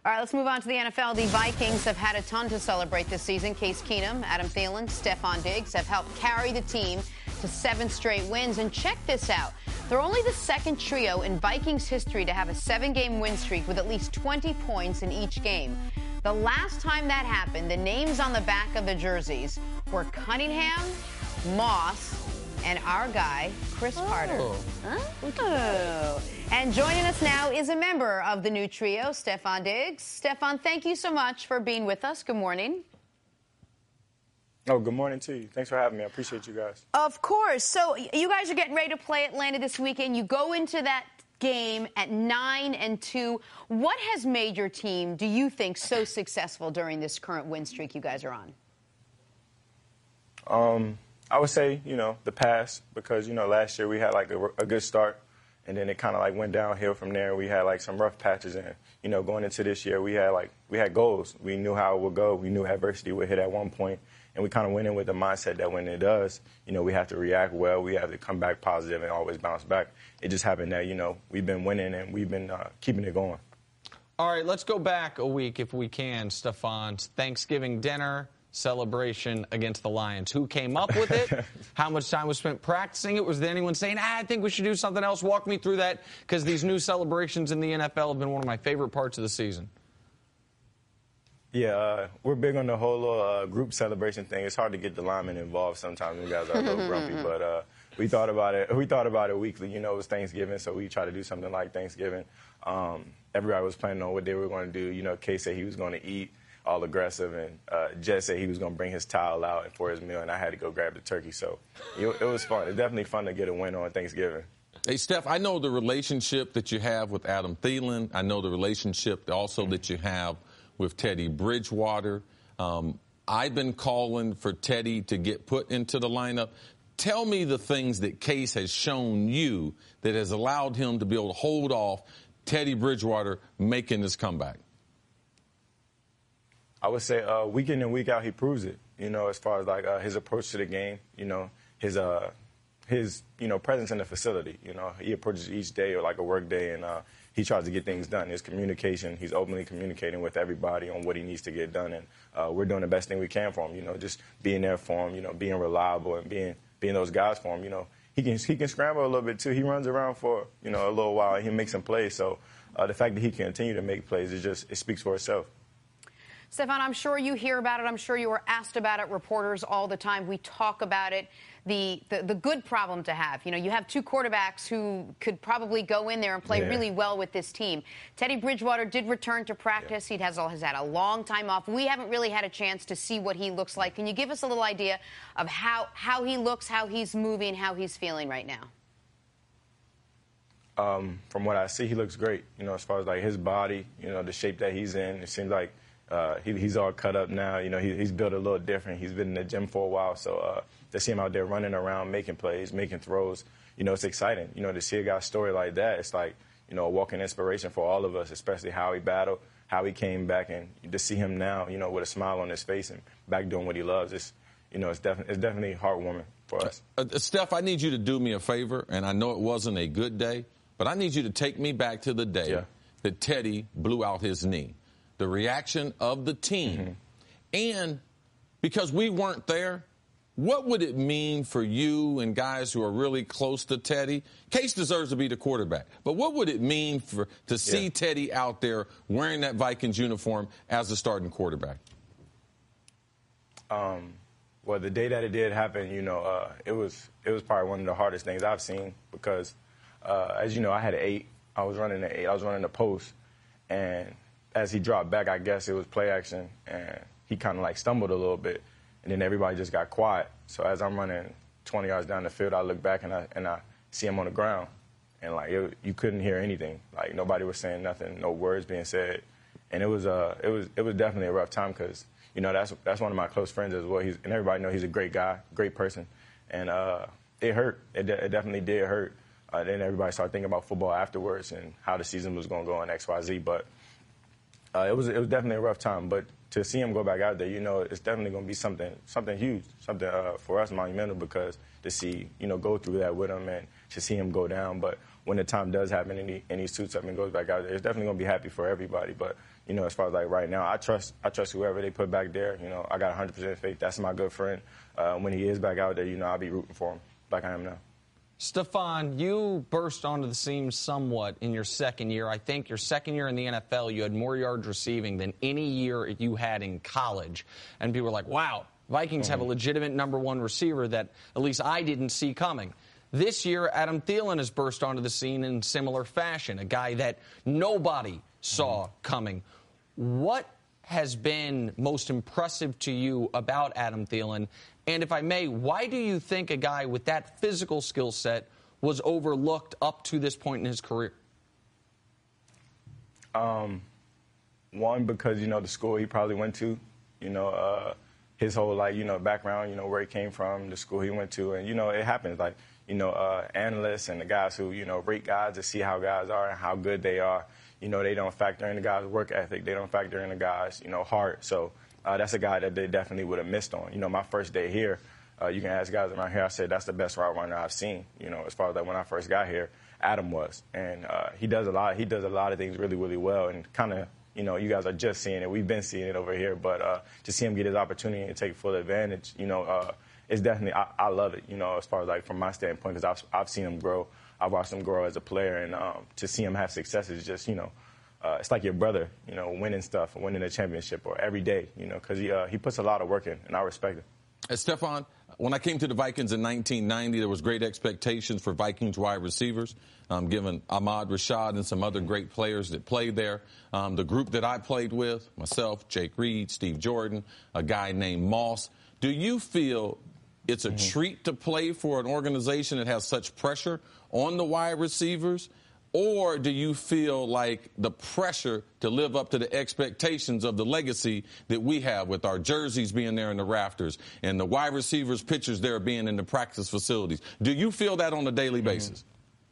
All right, let's move on to the NFL. The Vikings have had a ton to celebrate this season. Case Keenum, Adam Thielen, Stephon Diggs have helped carry the team to 7 straight wins. And check this out. They're only the second trio in Vikings history to have a 7-game win streak with at least 20 points in each game. The last time that happened, the names on the back of the jerseys were Cunningham, Moss, and our guy, Chris Carter. Oh. And joining us now is a member of the new trio, Stephon Diggs. Stephon, thank you so much for being with us. Good morning. Oh, good morning to you. Thanks for having me. I appreciate you guys. Of course. So you guys are getting ready to play Atlanta this weekend. You go into that game at 9-2. What has made your team, do you think, so successful during this current win streak you guys are on? I would say, the past, because, last year we had like a good start, and then it kind of like went downhill from there. We had like some rough patches, and, going into this year, we had goals. We knew how it would go. We knew adversity would hit at one point, and we kind of went in with the mindset that when it does, we have to react well. We have to come back positive and always bounce back. It just happened that, we've been winning and we've been keeping it going. All right, let's go back a week if we can, Stephon. Thanksgiving dinner celebration against the Lions. Who came up with it? How much time was spent practicing it? Was there anyone saying, I think we should do something else? Walk me through that, because these new celebrations in the NFL have been one of my favorite parts of the season. Yeah, we're big on the whole little group celebration thing. It's hard to get the linemen involved sometimes. You guys are a little grumpy, but we thought about it. We thought about it weekly. It was Thanksgiving, so we try to do something like Thanksgiving. Everybody was planning on what they were going to do. Case said he was going to eat all aggressive, and Jed said he was going to bring his towel out for his meal, and I had to go grab the turkey. So it was fun. It's definitely fun to get a win on Thanksgiving. Hey, Steph, I know the relationship that you have with Adam Thielen. I know the relationship also that you have with Teddy Bridgewater. I've been calling for Teddy to get put into the lineup. Tell me the things that Case has shown you that has allowed him to be able to hold off Teddy Bridgewater making this comeback. I would say week in and week out, he proves it, as far as like his approach to the game, his presence in the facility. He approaches each day like a work day, and he tries to get things done. His communication, he's openly communicating with everybody on what he needs to get done, and we're doing the best thing we can for him, just being there for him, being reliable and being those guys for him. He can scramble a little bit too. He runs around for, a little while, and he makes some plays. So the fact that he can continue to make plays, it speaks for itself. Stephon, I'm sure you hear about it. I'm sure you are asked about it. Reporters all the time. We talk about it. The good problem to have. You have 2 quarterbacks who could probably go in there and play really well with this team. Teddy Bridgewater did return to practice. He has had a long time off. We haven't really had a chance to see what he looks like. Can you give us a little idea of how he looks, how he's moving, how he's feeling right now? From what I see, he looks great. As far as like his body, the shape that he's in, it seems like he's all cut up now. He's built a little different. He's been in the gym for a while. So to see him out there running around, making plays, making throws, it's exciting. To see a guy's story like that, it's like, a walking inspiration for all of us, especially how he battled, how he came back, and to see him now, with a smile on his face and back doing what he loves. It's definitely heartwarming for us. Steph, I need you to do me a favor, and I know it wasn't a good day, but I need you to take me back to the day that Teddy blew out his knee. The reaction of the team. And because we weren't there, what would it mean for you and guys who are really close to Teddy? Case deserves to be the quarterback. But what would it mean to see Teddy out there wearing that Vikings uniform as the starting quarterback? Well, the day that it did happen, it was probably one of the hardest things I've seen because, as you know, I had an 8. I was running the 8. I was running the post. And as he dropped back, I guess it was play action, and he kind of like stumbled a little bit, and then everybody just got quiet. So as I'm running 20 yards down the field, I look back and I see him on the ground, and like you couldn't hear anything. Like nobody was saying nothing, no words being said, and it was definitely a rough time because that's one of my close friends as well. And everybody knows he's a great guy, great person, and it hurt. It definitely did hurt. Then everybody started thinking about football afterwards and how the season was going to go in XYZ, but. It was definitely a rough time, but to see him go back out there, it's definitely going to be something huge, something for us monumental because to see, go through that with him and to see him go down. But when the time does happen and he suits up and goes back out there, it's definitely going to be happy for everybody. But, you know, as far as like right now, I trust whoever they put back there. You know, I got 100% faith. That's my good friend. When he is back out there, you know, I'll be rooting for him like I am now. Stephon, you burst onto the scene somewhat in your second year. I think your second year in the NFL, you had more yards receiving than any year you had in college. And people were like, wow, Vikings have a legitimate number one receiver that at least I didn't see coming. This year, Adam Thielen has burst onto the scene in similar fashion, a guy that nobody saw coming. What has been most impressive to you about Adam Thielen? And if I may, why do you think a guy with that physical skill set was overlooked up to this point in his career? One, because, you know, the school he probably went to, you know, his whole, like, you know, background, you know, where he came from, the school he went to. And, you know, it happens. Like, you know, analysts and the guys who, you know, rate guys to see how guys are and how good they are, you know, they don't factor in the guys' work ethic. They don't factor in the guys', you know, heart. So that's a guy that they definitely would have missed on. You know, my first day here, you can ask guys around here, I said that's the best route runner I've seen, you know, as far as like when I first got here, Adam was. And he does a lot of things really, really well. And kind of, you know, you guys are just seeing it. We've been seeing it over here. But to see him get his opportunity and take full advantage, you know, it's definitely, I love it, you know, as far as like from my standpoint, because I've seen him grow. I've watched him grow as a player. And to see him have success is just, you know, it's like your brother, you know, winning stuff, winning a championship or every day, you know, because he puts a lot of work in, and I respect it. Stephon, when I came to the Vikings in 1990, there was great expectations for Vikings wide receivers, given Ahmad Rashad and some other great players that played there. The group that I played with, myself, Jake Reed, Steve Jordan, a guy named Moss. Do you feel it's a treat to play for an organization that has such pressure on the wide receivers? Or do you feel like the pressure to live up to the expectations of the legacy that we have with our jerseys being there in the rafters and the wide receivers' pictures there being in the practice facilities? Do you feel that on a daily basis?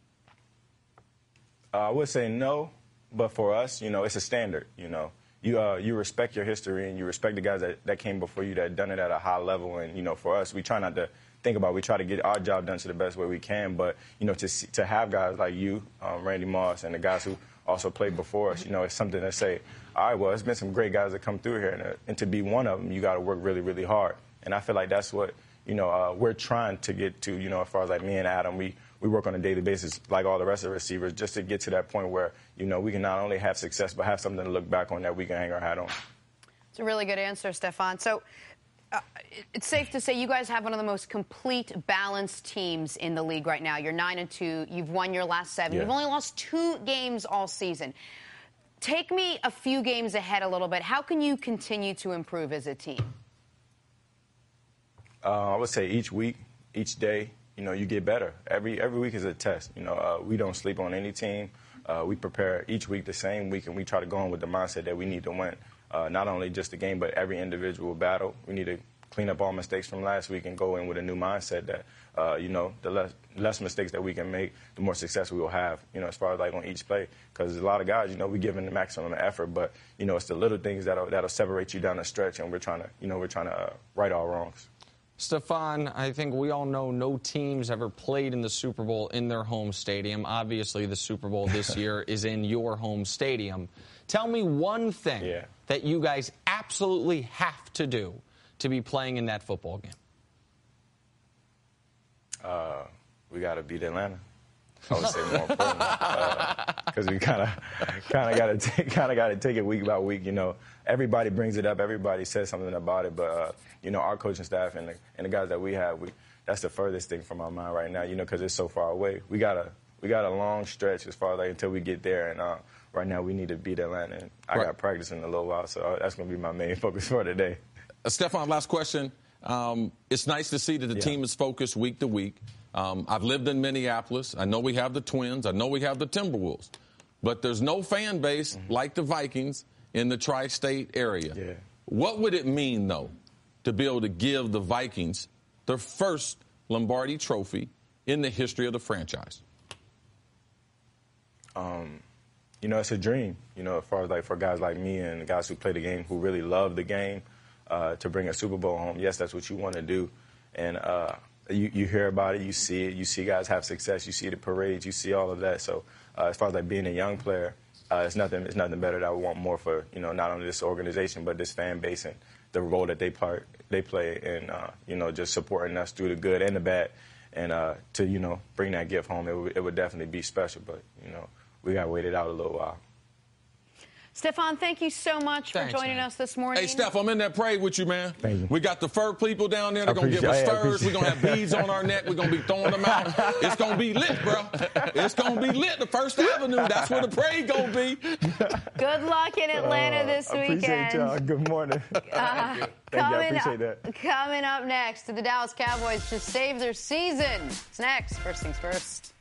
I would say no, but for us, you know, it's a standard, you know. You respect your history and you respect the guys that came before you that done it at a high level. And, you know, for us, we try not to we try to get our job done to the best way we can. But, you know, to have guys like you, Randy Moss, and the guys who also played before us, you know, it's something to say, all right, well, it's been some great guys that come through here. And to be one of them, you got to work really, really hard. And I feel like that's what, you know, we're trying to get to, you know, as far as like me and Adam, we work on a daily basis like all the rest of the receivers just to get to that point where, you know, we can not only have success but have something to look back on that we can hang our hat on. It's a really good answer, Stephon. So it's safe to say you guys have one of the most complete, balanced teams in the league right now. You're 9-2. You've won your last 7. Yeah. You've only lost 2 games all season. Take me a few games ahead a little bit. How can you continue to improve as a team? I would say each week, each day, you know, you get better. Every week is a test. You know, we don't sleep on any team. We prepare each week the same week, and we try to go in with the mindset that we need to win. Not only just the game, but every individual battle. We need to clean up all mistakes from last week and go in with a new mindset that, you know, the less mistakes that we can make, the more success we will have, you know, as far as like on each play. Because a lot of guys, you know, we give them the maximum effort, but, you know, it's the little things that'll separate you down the stretch, and we're trying to right all wrongs. Stephon, I think we all know no team's ever played in the Super Bowl in their home stadium. Obviously, the Super Bowl this year is in your home stadium. Tell me one thing that you guys absolutely have to do to be playing in that football game. We got to beat Atlanta. I would say more important because we kind of got to take it week by week. You know, everybody brings it up, everybody says something about it, but you know, our coaching staff and the guys that we have, that's the furthest thing from our mind right now. You know, because it's so far away. We got a long stretch as far as like until we get there, and right now we need to beat Atlanta. And I got practice in a little while, so that's going to be my main focus for today. Stephon, last question. It's nice to see that the team is focused week to week. I've lived in Minneapolis. I know we have the Twins. I know we have the Timberwolves. But there's no fan base like the Vikings in the tri-state area. Yeah. What would it mean, though, to be able to give the Vikings their first Lombardi trophy in the history of the franchise? You know, it's a dream, you know, as far as like for guys like me and the guys who play the game, who really love the game, to bring a Super Bowl home. Yes, that's what you want to do. And you hear about it, you see it, you see guys have success, you see the parades, you see all of that. So as far as like being a young player, it's nothing better that I would want more for, you know, not only this organization but this fan base and the role that they play in, you know, just supporting us through the good and the bad, and to, you know, bring that gift home. It would definitely be special, but, you know, we got to wait it out a little while. Stephon, thank you so much for joining us this morning. Hey, Steph, I'm in that parade with you, man. Thank you. We got the fur people down there. They're going to give us furs. We're going to have beads on our neck. We're going to be throwing them out. It's going to be lit, bro. It's going to be lit. The First Avenue, that's where the parade going to be. Good luck in Atlanta this weekend. Appreciate y'all. Good morning. Thank you. I appreciate that. Coming up next, the Dallas Cowboys just saved their season. It's next. First things first.